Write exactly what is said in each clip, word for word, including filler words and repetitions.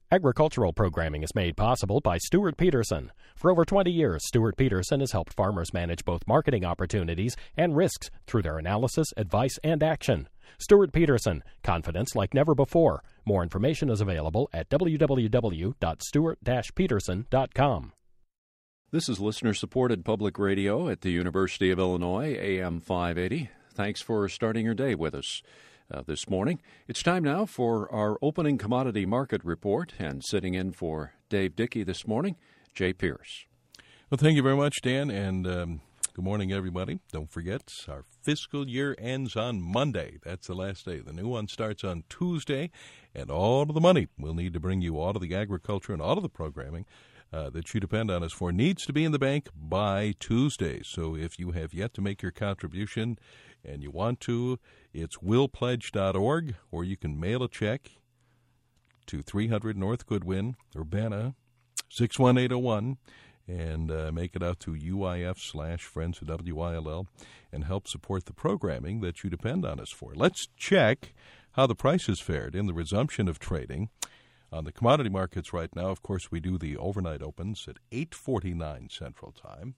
Agricultural programming is made possible by Stuart Peterson. For over twenty years, Stuart Peterson has helped farmers manage both marketing opportunities and risks through their analysis, advice, and action. Stuart Peterson, confidence like never before. More information is available at w w w dot stuart dash peterson dot com. This is listener-supported public radio at the University of Illinois, A M five eighty. Thanks for starting your day with us. Uh, this morning. It's time now for our opening commodity market report, and sitting in for Dave Dickey this morning, Jay Pierce. Well, thank you very much, Dan, and um, good morning, everybody. Don't forget, our fiscal year ends on Monday. That's the last day. The new one starts on Tuesday, and all of the money we'll need to bring you all of the agriculture and all of the programming Uh, that you depend on us for needs to be in the bank by Tuesday. So if you have yet to make your contribution and you want to, it's will pledge dot org, or you can mail a check to three hundred North Goodwin, Urbana, six one eight oh one, and uh, make it out to U I F slash Friends of W I L L and help support the programming that you depend on us for. Let's check how the prices fared in the resumption of trading. On the commodity markets right now, of course, we do the overnight opens at eight forty-nine Central Time.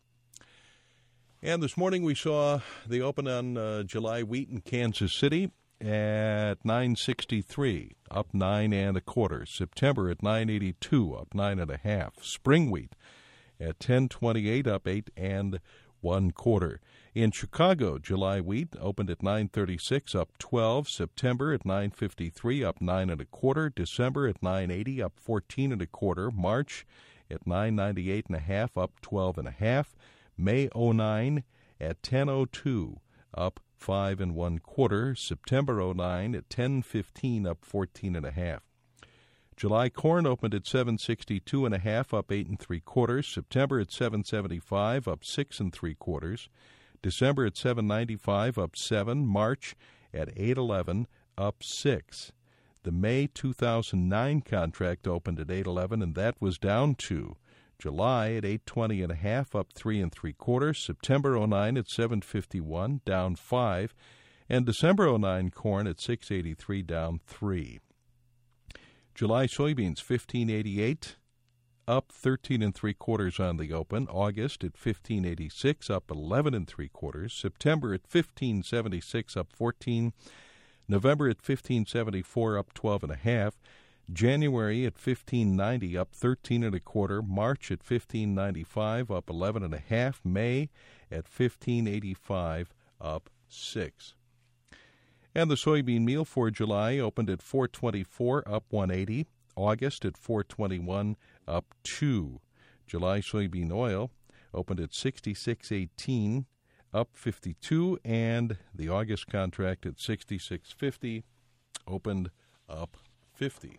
And this morning we saw the open on uh, July wheat in Kansas City at nine sixty-three, up nine and a quarter. September at nine eighty-two, up nine and a half. Spring wheat at ten twenty-eight, up eight and one quarter. In Chicago, July wheat opened at nine thirty-six, up twelve. September at nine fifty-three, up nine and a quarter. December at nine eighty, up fourteen and a quarter. March at nine ninety-eight and a half, up twelve and a half. May oh nine at ten oh two, up five and one quarter. September oh nine at ten fifteen, up fourteen and a half. July corn opened at seven sixty-two and a half, up eight and three quarters. September at seven seventy-five, up six and three quarters. December at seven ninety-five, up seven. March at eight eleven, up six. The May two thousand nine contract opened at eight eleven, and that was down two. July at eight twenty and a half, up three and three quarters. September oh nine at seven fifty-one, down five, and December oh nine corn at six eighty-three, down three. July soybeans fifteen eighty-eight, up thirteen and three quarters on the open. August at fifteen eighty-six, up eleven and three quarters. September at fifteen seventy-six, up fourteen. November at fifteen seventy-four, up twelve and a half. January at fifteen ninety, up thirteen and a quarter. March at fifteen ninety-five, up eleven and a half. May at fifteen eighty-five, up six. And the soybean meal for July opened at four twenty-four, up one eighty. August at four twenty-one, up two. July soybean oil opened at sixty-six eighteen, up fifty-two, and the August contract at sixty-six fifty, opened up fifty.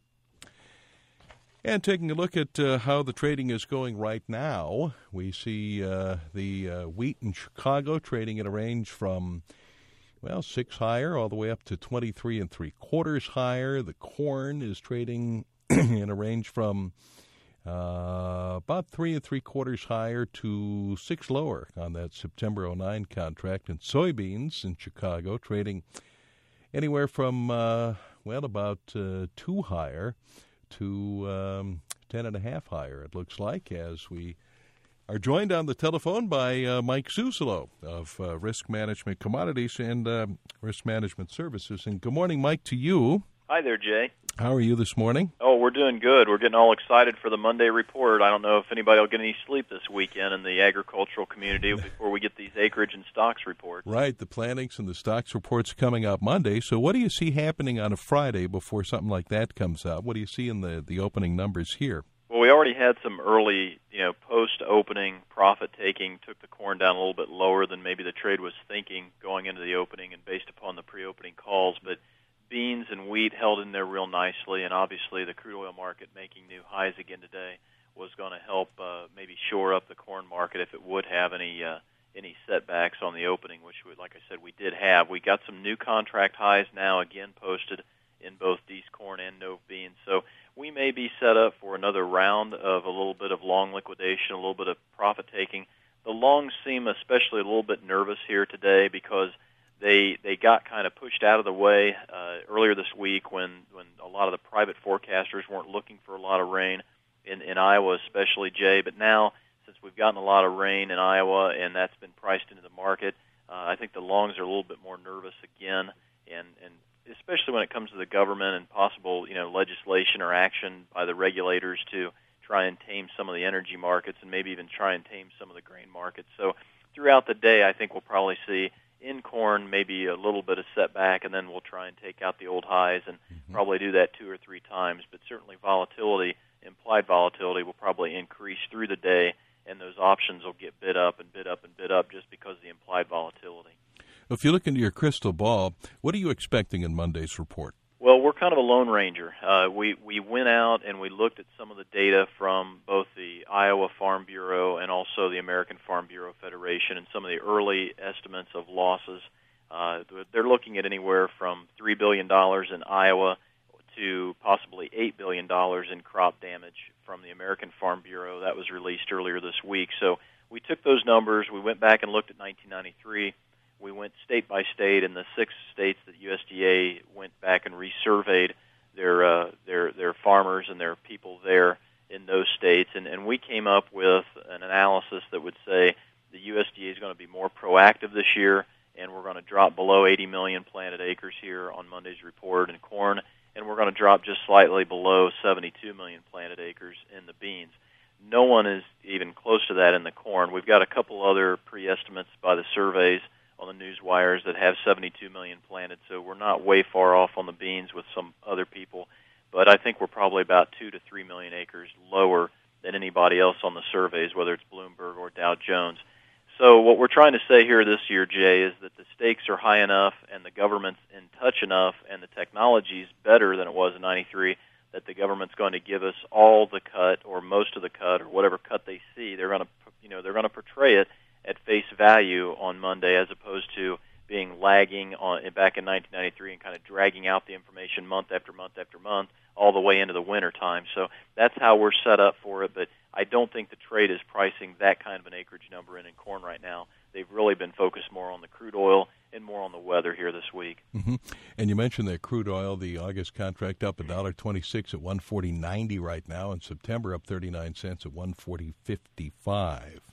And taking a look at uh, how the trading is going right now, we see uh, the uh, wheat in Chicago trading at a range from, well, six higher all the way up to twenty-three and three quarters higher. The corn is trading in a range from uh, about three and three quarters higher to six lower on that September oh nine contract. And soybeans in Chicago trading anywhere from, uh, well, about uh, two higher to um, ten and a half higher, it looks like, as we are joined on the telephone by uh, Mike Susilo of uh, Risk Management Commodities and uh, Risk Management Services. And good morning, Mike, to you. Hi there, Jay. How are you this morning? Oh, we're doing good. We're getting all excited for the Monday report. I don't know if anybody will get any sleep this weekend in the agricultural community before we get these acreage and stocks reports. Right, the plantings and the stocks reports coming out Monday. So what do you see happening on a Friday before something like that comes out? What do you see in the, the opening numbers here? Well, we already had some early, you know, post-opening profit-taking, took the corn down a little bit lower than maybe the trade was thinking going into the opening and based upon the pre-opening calls. But beans and wheat held in there real nicely, and obviously the crude oil market making new highs again today was going to help uh, maybe shore up the corn market if it would have any uh, any setbacks on the opening, which, we, like I said, we did have. We got some new contract highs now again posted in both D's corn and Nove beans. So we may be set up for another round of a little bit of long liquidation, a little bit of profit-taking. The longs seem especially a little bit nervous here today because They they got kind of pushed out of the way uh, earlier this week when, when a lot of the private forecasters weren't looking for a lot of rain in, in Iowa, especially, Jay. But now, since we've gotten a lot of rain in Iowa and that's been priced into the market, uh, I think the longs are a little bit more nervous again, and, and especially when it comes to the government and possible, you know, legislation or action by the regulators to try and tame some of the energy markets and maybe even try and tame some of the grain markets. So throughout the day, I think we'll probably see in corn maybe a little bit of setback, and then we'll try and take out the old highs and mm-hmm. probably do that two or three times. But certainly volatility, implied volatility, will probably increase through the day, and those options will get bid up and bid up and bid up just because of the implied volatility. If you look into your crystal ball, what are you expecting in Monday's report? Well, we're kind of a lone ranger. Uh, we, we went out and we looked at some of the data from both the Iowa Farm Bureau and also the American Farm Bureau Federation and some of the early estimates of losses. Uh, they're looking at anywhere from three billion dollars in Iowa to possibly eight billion dollars in crop damage from the American Farm Bureau. That was released earlier this week. So we took those numbers. We went back and looked at nineteen ninety-three. We went state by state, and the six states that U S D A went back and resurveyed their uh, their their farmers and their people there in those states, and, and we came up with an analysis that would say the U S D A is going to be more proactive this year, and we're going to drop below eighty million planted acres here on Monday's report in corn, and we're going to drop just slightly below seventy-two million planted acres in the beans. No one is even close to that in the corn. We've got a couple other pre-estimates by the surveys on the news wires that have seventy-two million planted, so we're not way far off on the beans with some other people, but I think we're probably about two to three million acres lower than anybody else on the surveys, whether it's Bloomberg or Dow Jones. So what we're trying to say here this year, Jay, is that the stakes are high enough and the government's in touch enough and the technology's better than it was in ninety-three that the government's going to give us all the cut or most of the cut or whatever cut they see. They're going to, you know, they're going to portray it at face value on Monday, as opposed to being lagging on back in nineteen ninety-three and kind of dragging out the information month after month after month all the way into the winter time. So that's how we're set up for it, but I don't think the trade is pricing that kind of an acreage number in in corn right now. They've really been focused more on the crude oil and more on the weather here this week. Mm-hmm. And you mentioned that crude oil, the August contract up one dollar twenty-six at one forty ninety right now, and September up thirty-nine cents at one forty fifty-five.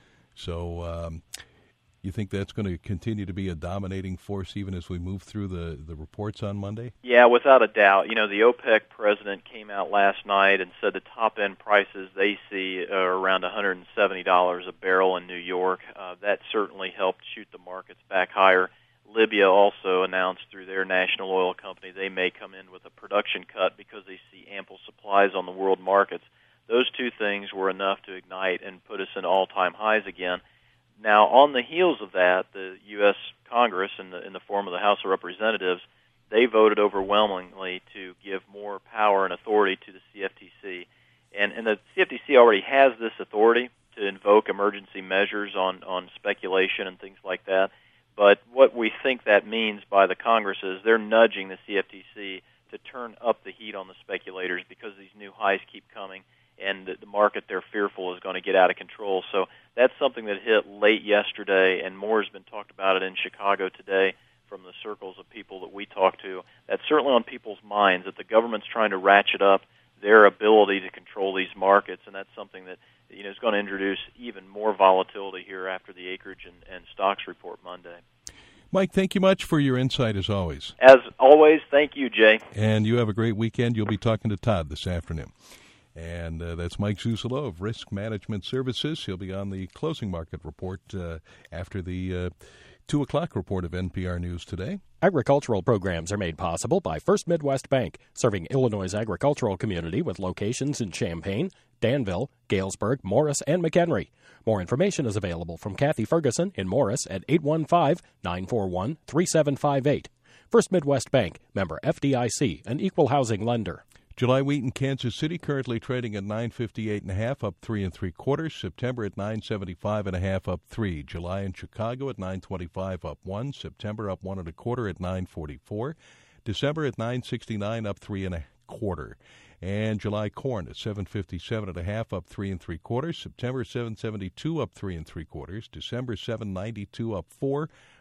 So um, you think that's going to continue to be a dominating force even as we move through the, the reports on Monday? Yeah, without a doubt. You know, the OPEC president came out last night and said the top-end prices they see are around one hundred seventy dollars a barrel in New York. Uh, that certainly helped shoot the markets back higher. Libya also announced through their national oil company they may come in with a production cut because they see ample supplies on the world markets. Those two things were enough to ignite and put us in all-time highs again. Now, on the heels of that, the U S Congress, in the, in the form of the House of Representatives, they voted overwhelmingly to give more power and authority to the C F T C. And, and the C F T C already has this authority to invoke emergency measures on, on speculation and things like that. But what we think that means by the Congress is they're nudging the C F T C to turn up the heat on the speculators because these new highs keep coming, and the market, they're fearful, is going to get out of control. So that's something that hit late yesterday, and more has been talked about it in Chicago today from the circles of people that we talk to. That's certainly on people's minds, that the government's trying to ratchet up their ability to control these markets, and that's something that, you know, is going to introduce even more volatility here after the acreage and, and stocks report Monday. Mike, thank you much for your insight as always. As always, thank you, Jay. And you have a great weekend. You'll be talking to Todd this afternoon. And uh, that's Mike Zuzolo of Risk Management Services. He'll be on the closing market report uh, after the uh, two o'clock report of N P R News today. Agricultural programs are made possible by First Midwest Bank, serving Illinois' agricultural community with locations in Champaign, Danville, Galesburg, Morris, and McHenry. More information is available from Kathy Ferguson in Morris at eight one five, nine four one, three seven five eight. First Midwest Bank, member F D I C, an equal housing lender. July wheat in Kansas City currently trading at nine fifty-eight and a half, up three and three quarters. September at nine seventy-five and a half, up three. July in Chicago at nine twenty-five, up one. September up one and a quarter at nine forty-four. December at nine sixty-nine, up three and a quarter. And July corn at seven fifty-seven and a half, up three and three quarters. September seven seventy-two, up three and three quarters. December seven ninety-two, up four.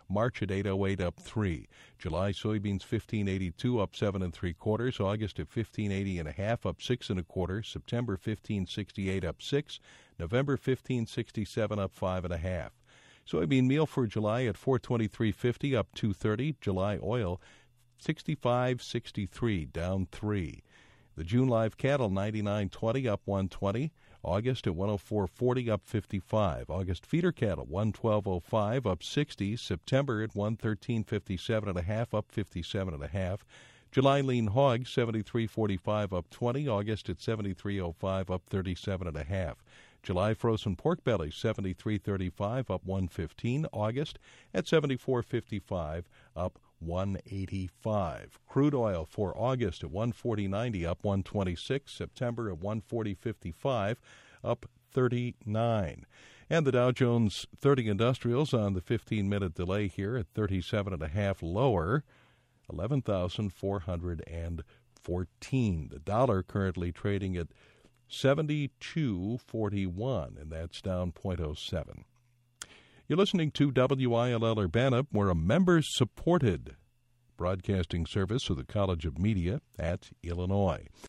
March at eight oh eight, up three. July soybeans fifteen eighty-two, up seven and three quarters. August at fifteen eighty and a half, up six and a quarter. September fifteen sixty-eight, up six. November fifteen sixty-seven, up five and a half. Soybean meal for July at four twenty-three fifty, up two thirty. July oil sixty-five sixty-three, down three. The June live cattle ninety-nine twenty, up one twenty. August at one oh four forty, up fifty-five. August feeder cattle one twelve oh five, up sixty. September at one thirteen fifty-seven and a half, up fifty-seven and a half. July lean hog seventy-three forty-five, up twenty. August at seventy-three oh five, up thirty-seven and a half. July frozen pork belly seventy-three thirty-five, up one fifteen. August at seventy-four fifty-five, up one eighty-five. Crude oil for August at one forty ninety, up one twenty-six. September at one forty fifty-five, up thirty-nine. And the Dow Jones thirty Industrials on the fifteen-minute delay here at thirty-seven and a half, lower, eleven thousand four hundred fourteen. The dollar currently trading at seventy-two forty-one, and that's down zero point oh seven. You're listening to W I L L Urbana. We're a members-supported broadcasting service of the College of Media at Illinois.